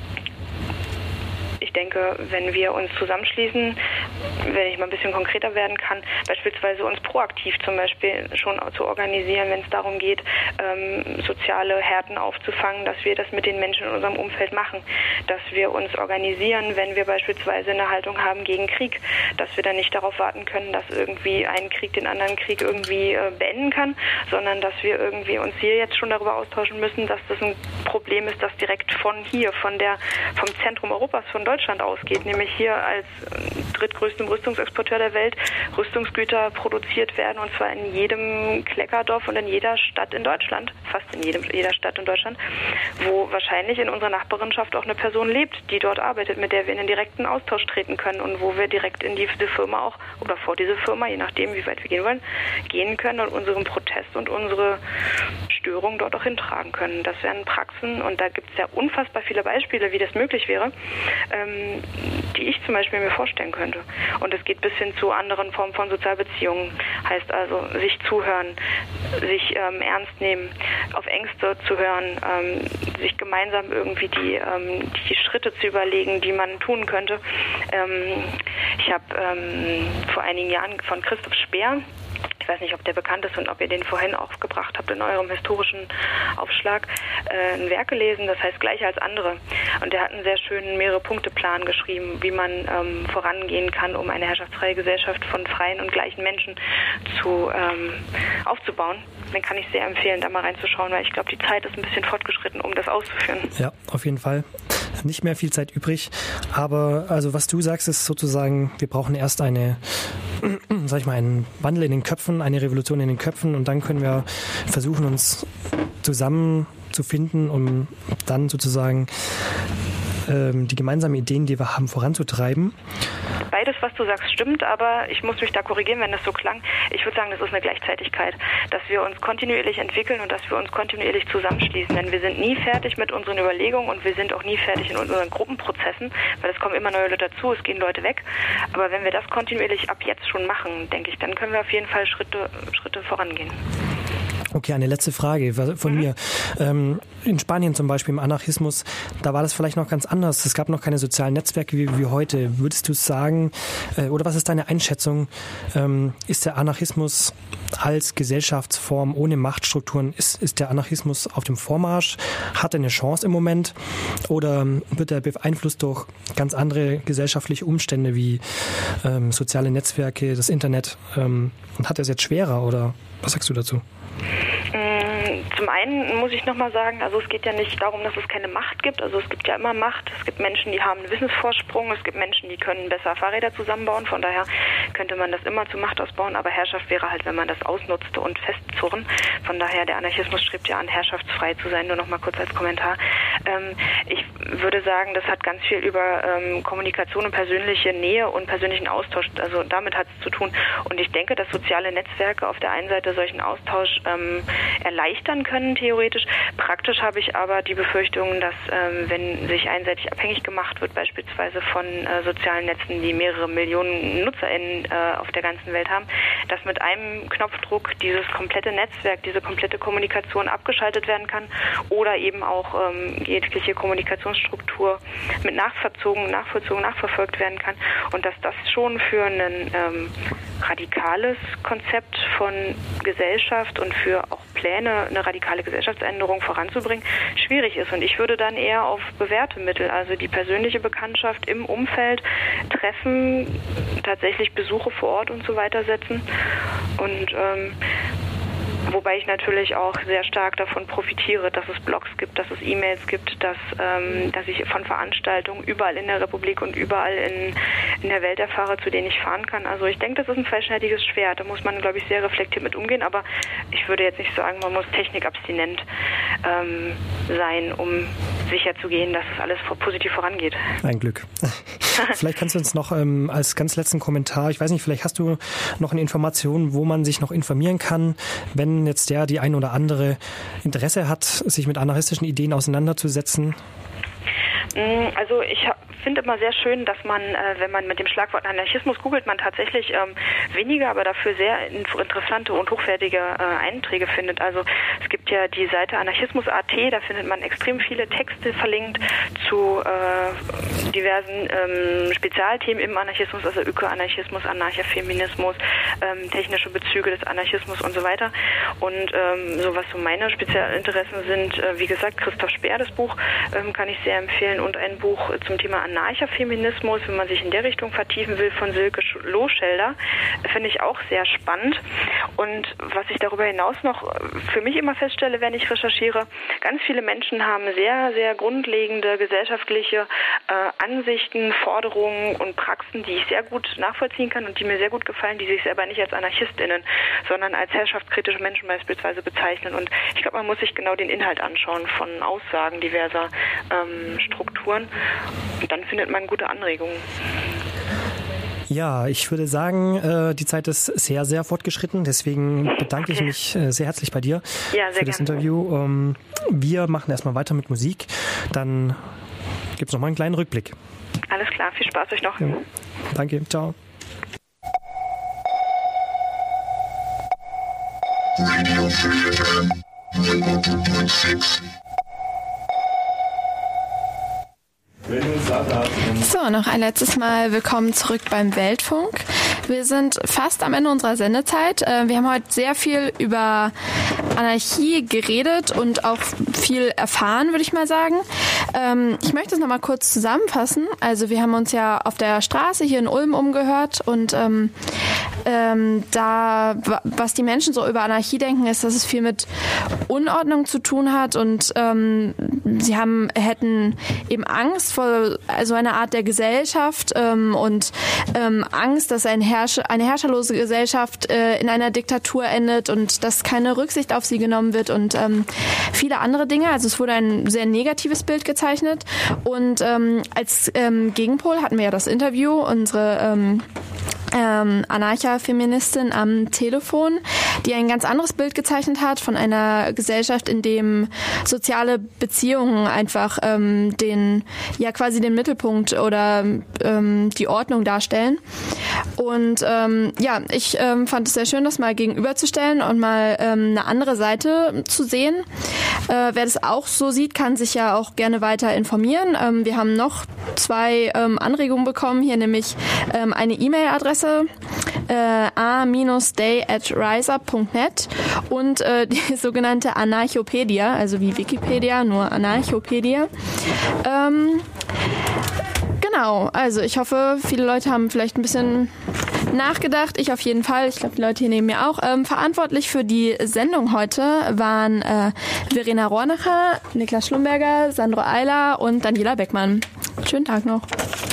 ich denke, wenn wir uns zusammenschließen, wenn ich mal ein bisschen konkreter werden kann, beispielsweise uns proaktiv zum Beispiel schon zu organisieren, wenn es darum geht, ähm, soziale Härten aufzufangen, dass wir das mit den Menschen in unserem Umfeld machen, dass wir uns organisieren, wenn wir beispielsweise eine Haltung haben gegen Krieg, dass wir dann nicht darauf warten können, dass irgendwie ein Krieg den anderen Krieg irgendwie äh, beenden kann, sondern dass wir irgendwie uns hier jetzt schon darüber austauschen müssen, dass das ein Problem ist, das direkt von hier, von der, vom Zentrum Europas, von Deutschland ausgeht, nämlich hier als drittgrößten Rüstungsexporteur der Welt Rüstungsgüter produziert werden, und zwar in jedem Kleckerdorf und in jeder Stadt in Deutschland, fast in jedem, jeder Stadt in Deutschland, wo wahrscheinlich in unserer Nachbarschaft auch eine Person lebt, die dort arbeitet, mit der wir in den direkten Austausch treten können und wo wir direkt in diese Firma auch oder vor diese Firma, je nachdem, wie weit wir gehen wollen, gehen können und unseren Protest und unsere Störung dort auch hintragen können. Das wären Praxen, und da gibt es ja unfassbar viele Beispiele, wie das möglich wäre, ähm, die ich zum Beispiel mir vorstellen könnte. Und es geht bis hin zu anderen Formen von Sozialbeziehungen. Heißt also, sich zuhören, sich ähm, ernst nehmen, auf Ängste zu hören, ähm, sich gemeinsam irgendwie die, ähm, die Schritte zu überlegen, die man tun könnte. Ähm, ich habe ähm, vor einigen Jahren von Christoph Speer, ich weiß nicht, ob der bekannt ist und ob ihr den vorhin aufgebracht habt in eurem historischen Aufschlag, äh, ein Werk gelesen, das heißt Gleicher als andere. Und der hat einen sehr schönen Mehrere-Punkte-Plan geschrieben, wie man ähm, vorangehen kann, um eine herrschaftsfreie Gesellschaft von freien und gleichen Menschen zu ähm, aufzubauen. Den kann ich sehr empfehlen, da mal reinzuschauen, weil ich glaube, die Zeit ist ein bisschen fortgeschritten, um das auszuführen. Ja, auf jeden Fall. nicht mehr viel Zeit übrig. Aber also was du sagst, ist sozusagen, wir brauchen erst eine, sag ich mal, einen Wandel in den Köpfen, eine Revolution in den Köpfen und dann können wir versuchen, uns zusammen zu finden, um dann sozusagen ähm, die gemeinsamen Ideen, die wir haben, voranzutreiben. Beides, was du sagst, stimmt, aber ich muss mich da korrigieren, wenn das so klang. Ich würde sagen, das ist eine Gleichzeitigkeit, dass wir uns kontinuierlich entwickeln und dass wir uns kontinuierlich zusammenschließen. Denn wir sind nie fertig mit unseren Überlegungen und wir sind auch nie fertig in unseren Gruppenprozessen, weil es kommen immer neue Leute dazu, es gehen Leute weg. Aber wenn wir das kontinuierlich ab jetzt schon machen, denke ich, dann können wir auf jeden Fall Schritte, Schritte vorangehen. Okay, eine letzte Frage von mhm. mir. Ähm, in Spanien zum Beispiel im Anarchismus, da war das vielleicht noch ganz anders. Es gab noch keine sozialen Netzwerke wie, wie heute. Würdest du sagen, äh, oder was ist deine Einschätzung, ähm, ist der Anarchismus als Gesellschaftsform ohne Machtstrukturen, ist, ist der Anarchismus auf dem Vormarsch? Hat er eine Chance im Moment? Oder wird er beeinflusst durch ganz andere gesellschaftliche Umstände wie ähm, soziale Netzwerke, das Internet? Ähm, hat er es jetzt schwerer oder was sagst du dazu? Zum einen muss ich nochmal sagen, also es geht ja nicht darum, dass es keine Macht gibt. Also es gibt ja immer Macht. Es gibt Menschen, die haben einen Wissensvorsprung. Es gibt Menschen, die können besser Fahrräder zusammenbauen. Von daher könnte man das immer zu Macht ausbauen. Aber Herrschaft wäre halt, wenn man das ausnutzte und festzurren. Von daher, der Anarchismus strebt ja an, herrschaftsfrei zu sein. Nur nochmal kurz als Kommentar. Ähm, ich würde sagen, das hat ganz viel über ähm, Kommunikation und persönliche Nähe und persönlichen Austausch. Also damit hat es zu tun. Und ich denke, dass soziale Netzwerke auf der einen Seite solchen Austausch ähm, erleichtern können, theoretisch. Praktisch habe ich aber die Befürchtung, dass ähm, wenn sich einseitig abhängig gemacht wird, beispielsweise von äh, sozialen Netzen, die mehrere Millionen NutzerInnen äh, auf der ganzen Welt haben, dass mit einem Knopfdruck dieses komplette Netzwerk, diese komplette Kommunikation abgeschaltet werden kann oder eben auch ähm, jegliche Kommunikationsstruktur mit nachverzogen, nachvollzogen, nachverfolgt werden kann und dass das schon für ein ähm, radikales Konzept von Gesellschaft und für auch Pläne, eine radikale Gesellschaftsänderung voranzubringen, schwierig ist. Und ich würde dann eher auf bewährte Mittel, also die persönliche Bekanntschaft im Umfeld, Treffen, tatsächlich Besuche vor Ort und so weiter setzen. Und ähm, wobei ich natürlich auch sehr stark davon profitiere, dass es Blogs gibt, dass es E-Mails gibt, dass, ähm, dass ich von Veranstaltungen überall in der Republik und überall in, in der Welt erfahre, zu denen ich fahren kann. Also ich denke, das ist ein zweischneidiges Schwert. Da muss man, glaube ich, sehr reflektiert mit umgehen. Aber ich würde jetzt nicht sagen, man muss technikabstinent ähm, sein, um sicherzugehen, dass es alles positiv vorangeht. Ein Glück. Vielleicht kannst du uns noch ähm, als ganz letzten Kommentar, ich weiß nicht, vielleicht hast du noch eine Information, wo man sich noch informieren kann, wenn jetzt der, die ein oder andere Interesse hat, sich mit anarchistischen Ideen auseinanderzusetzen? Also ich finde immer sehr schön, dass man, äh, wenn man mit dem Schlagwort Anarchismus googelt, man tatsächlich ähm, weniger, aber dafür sehr interessante und hochwertige äh, Einträge findet. Also es gibt ja die Seite Anarchismus Punkt a t, da findet man extrem viele Texte verlinkt zu äh, diversen ähm, Spezialthemen im Anarchismus, also Ökoanarchismus, Anarchafeminismus, ähm, technische Bezüge des Anarchismus und so weiter. Und ähm, so was so meine Spezialinteressen sind, äh, wie gesagt, Christoph Speer, das Buch, ähm, kann ich sehr empfehlen und ein Buch zum Thema Anarchafeminismus, wenn man sich in der Richtung vertiefen will, von Silke Lohschelder, finde ich auch sehr spannend. Und was ich darüber hinaus noch für mich immer feststelle, wenn ich recherchiere, ganz viele Menschen haben sehr, sehr grundlegende gesellschaftliche äh, Ansichten, Forderungen und Praxen, die ich sehr gut nachvollziehen kann und die mir sehr gut gefallen, die sich selber nicht als AnarchistInnen, sondern als herrschaftskritische Menschen beispielsweise bezeichnen. Und ich glaube, man muss sich genau den Inhalt anschauen von Aussagen diverser ähm, Strukturen. Und dann findet man gute Anregungen. Ja, ich würde sagen, äh, die Zeit ist sehr, sehr fortgeschritten. Deswegen bedanke ich mich äh, sehr herzlich bei dir ja, für das gerne. Interview. Ähm, wir machen erstmal weiter mit Musik. Dann gibt es noch mal einen kleinen Rückblick. Alles klar, viel Spaß euch noch. Ja. Danke, ciao. Radio Free F M null null Punkt sechs. So, noch ein letztes Mal willkommen zurück beim Weltfunk. Wir sind fast am Ende unserer Sendezeit. Wir haben heute sehr viel über Anarchie geredet und auch viel erfahren, würde ich mal sagen. Ähm, ich möchte es nochmal kurz zusammenfassen. Also wir haben uns ja auf der Straße hier in Ulm umgehört und ähm, ähm, da, was die Menschen so über Anarchie denken, ist, dass es viel mit Unordnung zu tun hat und ähm, sie haben, hätten eben Angst vor so einer Art der Gesellschaft ähm, und ähm, Angst, dass ein Herrscher, eine herrscherlose Gesellschaft äh, in einer Diktatur endet und dass keine Rücksicht auf sie genommen wird und ähm, viele andere Dinge. Also es wurde ein sehr negatives Bild gezeichnet und ähm, als ähm, Gegenpol hatten wir ja das Interview, unsere ähm, Ähm, Anarcha-Feministin am Telefon, die ein ganz anderes Bild gezeichnet hat von einer Gesellschaft, in dem soziale Beziehungen einfach ähm, den, ja quasi den Mittelpunkt oder ähm, die Ordnung darstellen. Und ähm, ja, ich ähm, fand es sehr schön, das mal gegenüberzustellen und mal ähm, eine andere Seite zu sehen. Äh, wer das auch so sieht, kann sich ja auch gerne weiter informieren. Ähm, wir haben noch zwei ähm, Anregungen bekommen, hier nämlich ähm, eine E-Mail-Adresse äh, a day at riseup punkt net und äh, die sogenannte Anarchopedia, also wie Wikipedia, nur Anarchopedia. Ähm, genau, also ich hoffe, viele Leute haben vielleicht ein bisschen nachgedacht. Ich auf jeden Fall. Ich glaube, die Leute hier neben mir auch. Ähm, verantwortlich für die Sendung heute waren äh, Verena Rohrnacher, Niklas Schlumberger, Sandro Eiler und Daniela Beckmann. Schönen Tag noch.